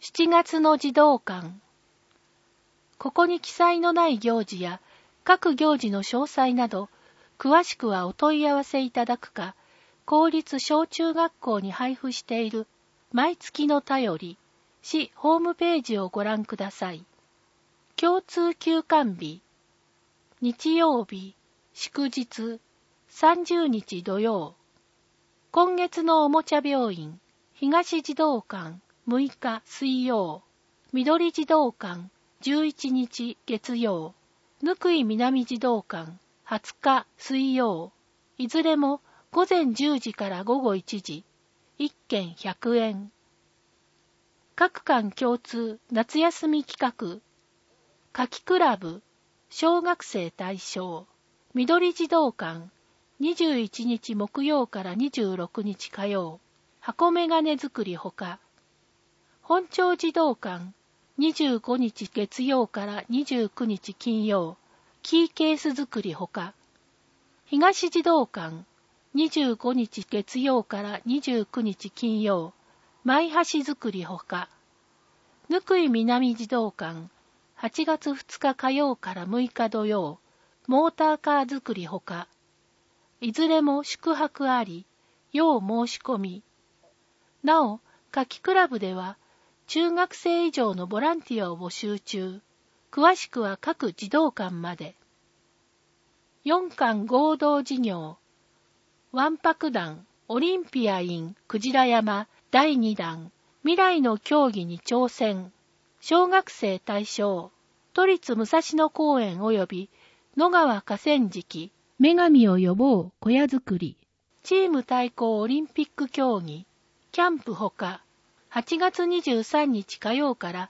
7月の児童館。ここに記載のない行事や各行事の詳細など、詳しくはお問い合わせいただくか、公立小中学校に配布している毎月の便り、市ホームページをご覧ください。共通休館日、日曜日、祝日、30日土曜。今月のおもちゃ病院、東児童館、6日水曜。緑児童館、11日月曜。貫井南児童館、20日水曜。いずれも午前10時から午後1時。1件100円。各館共通夏休み企画。夏季クラブ、小学生対象。緑児童館、21日木曜から26日火曜。箱メガネ作りほか。本町児童館、25日月曜から29日金曜。キーケース作りほか。東児童館、25日月曜から29日金曜。前橋作りほか。貫井南児童館、8月2日火曜から6日土曜。モーターカー作りほか。いずれも宿泊あり、要申し込み。なお、夏季クラブでは、中学生以上のボランティアを募集中。詳しくは各児童館まで。4館合同事業。わんぱく団、オリンピア in くじら山第2弾。未来の競技に挑戦。小学生対象。都立武蔵野公園及び野川河川敷。女神を呼ぼう小屋作り。チーム対抗オリンピック競技。キャンプほか。8月23日火曜から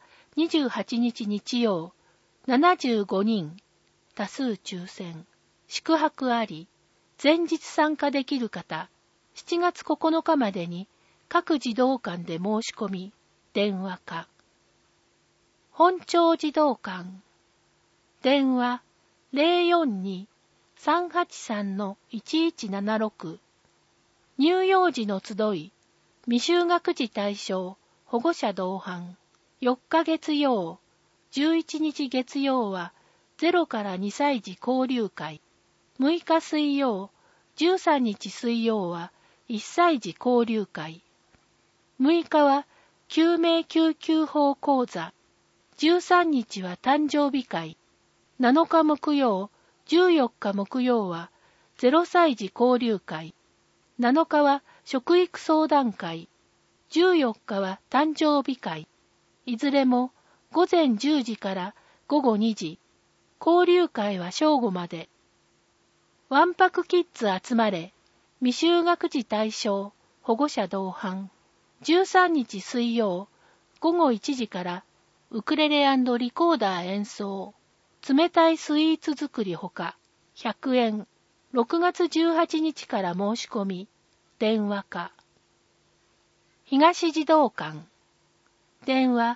28日日曜。75人。多数抽選。宿泊あり。前日参加できる方。7月9日までに各児童館で申し込み。電話か。本町児童館。電話 042-383-1176。乳幼児の集い。未就学児対象、保護者同伴。4日月曜、11日月曜は0から2歳児交流会。6日水曜、13日水曜は1歳児交流会。6日は救命救急法講座。13日は誕生日会。7日木曜、14日木曜は0歳児交流会。7日は食育相談会。14日は誕生日会。いずれも午前10時から午後2時。交流会は正午まで。わんぱくキッズ集まれ。未就学児対象、保護者同伴。13日水曜、午後1時からウクレレ&リコーダー演奏。冷たいスイーツ作りほか。100円。6月18日から申し込み。電話か。東児童館。電話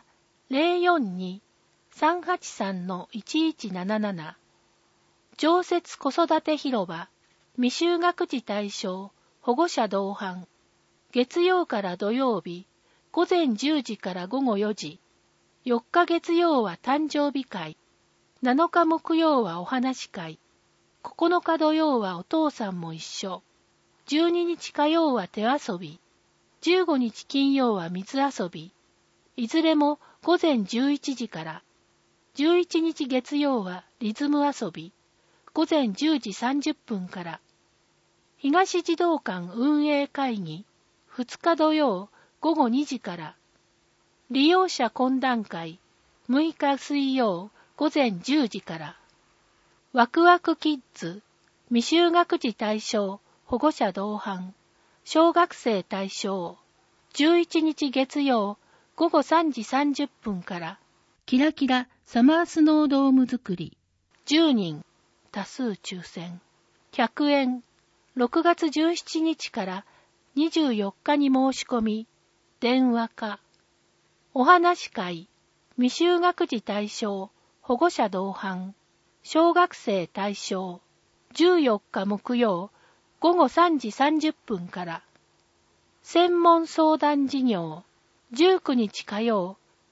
042-383-1177。常設子育て広場。未就学児対象、保護者同伴。月曜から土曜日、午前10時から午後4時。4日月曜は誕生日会。7日木曜はお話会。9日土曜はお父さんも一緒。12日火曜は手遊び。15日金曜は水遊び。いずれも午前11時から。11日月曜はリズム遊び。午前10時30分から。東児童館運営会議。2日土曜午後2時から。利用者懇談会。6日水曜午前10時から。ワクワクキッズ。未就学児対象、保護者同伴。小学生対象。11日月曜午後3時30分から。キラキラサマースノードーム作り。10人。多数抽選。100円。6月17日から24日に申し込み。電話か。お話会。未就学児対象、保護者同伴。小学生対象。14日木曜午後3時30分から。専門相談事業。19日火曜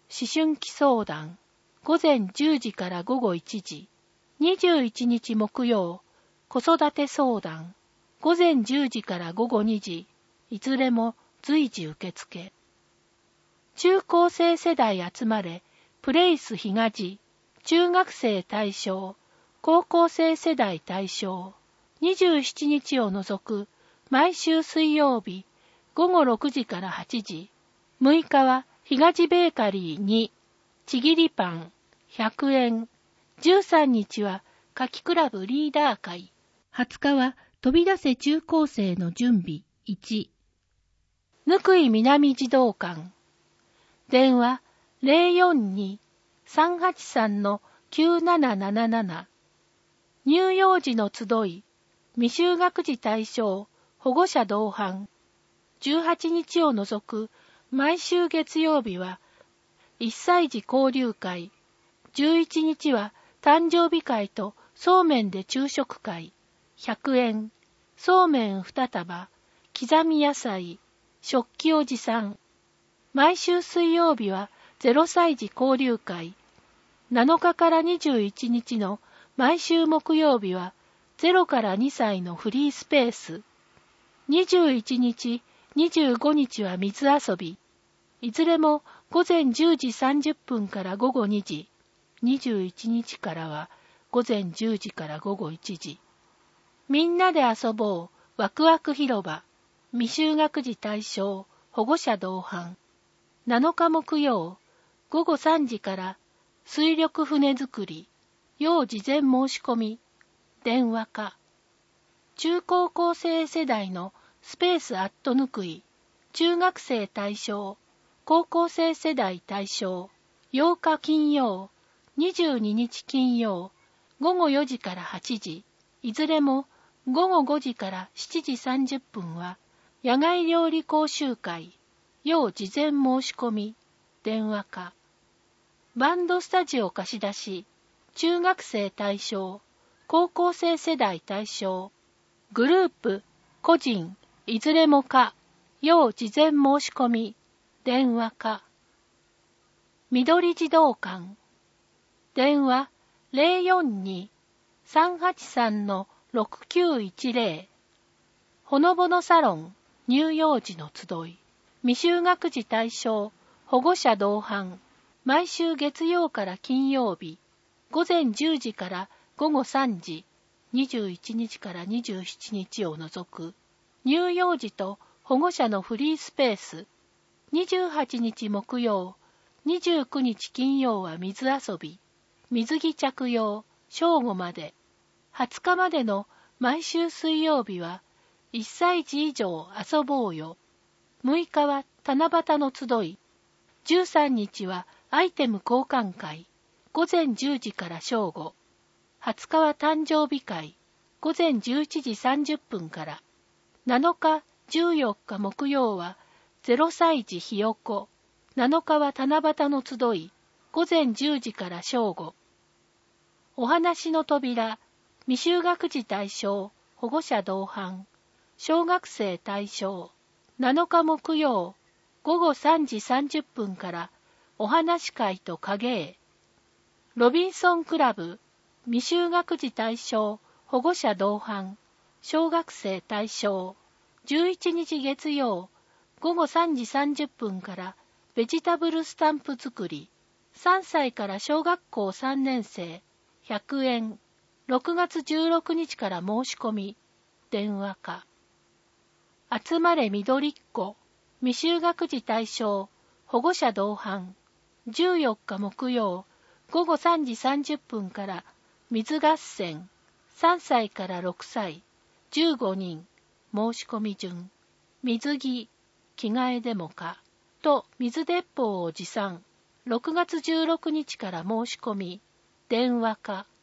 思春期相談、午前10時から午後1時。21日木曜、子育て相談、午前10時から午後2時。いずれも随時受付。中高生世代集まれ、プレイス東、中学生対象、高校生世代対象。27日を除く、毎週水曜日、午後6時から8時。6日は、東ベーカリー2、ちぎりパン、100円。13日は、夏季クラブリーダー会。20日は、飛び出せ中高生の準備、1。ぬくい南児童館。電話、042-383-9777。乳幼児の集い、未就学児対象、保護者同伴。18日を除く、毎週月曜日は、1歳児交流会。11日は、誕生日会とそうめんで昼食会。100円。そうめん2束。刻み野菜。食器を持参。毎週水曜日は、0歳児交流会。7日から21日の毎週木曜日は、0から2歳のフリースペース。21日、25日は水遊び。いずれも午前10時30分から午後2時。21日からは午前10時から午後1時。みんなで遊ぼう、ワクワク広場。未就学児対象、保護者同伴。7日木曜、午後3時から水力船作り。要事前申し込み。電話か。中高校生世代のスペースアットぬくい。中学生対象。高校生世代対象。8日金曜。22日金曜。午後4時から8時。いずれも午後5時から7時30分は野外料理講習会。要事前申し込み。電話か。バンドスタジオ貸し出し。中学生対象。高校生世代対象。グループ、個人、いずれもか。要事前申し込み。電話か。緑児童館。電話042-383-6910。ほのぼのサロン、乳幼児の集い。未就学児対象、保護者同伴。毎週月曜から金曜日。午前10時から午後3時。21日から27日を除く。乳幼児と保護者のフリースペース。28日木曜。29日金曜は水遊び。水着着用。正午まで。20日までの毎週水曜日は、1歳児以上遊ぼうよ。6日は七夕の集い。13日はアイテム交換会。午前10時から正午。20日は誕生日会。午前11時30分から。7日、14日木曜は0歳児ひよこ。7日は七夕の集い。午前10時から正午。お話の扉。未就学児対象。保護者同伴。小学生対象。7日木曜。午後3時30分からお話会と影絵。ロビンソンクラブ。未就学児対象。保護者同伴。小学生対象。11日月曜。午後3時30分からベジタブルスタンプ作り。3歳から小学校3年生。100円。6月16日から申し込み。電話か。集まれ緑っ子。未就学児対象。保護者同伴。14日木曜。午後3時30分から水合戦。3歳から6歳。15人。申し込み順。水着。着替えでもか。と水鉄砲を持参。6月16日から申し込み。電話か。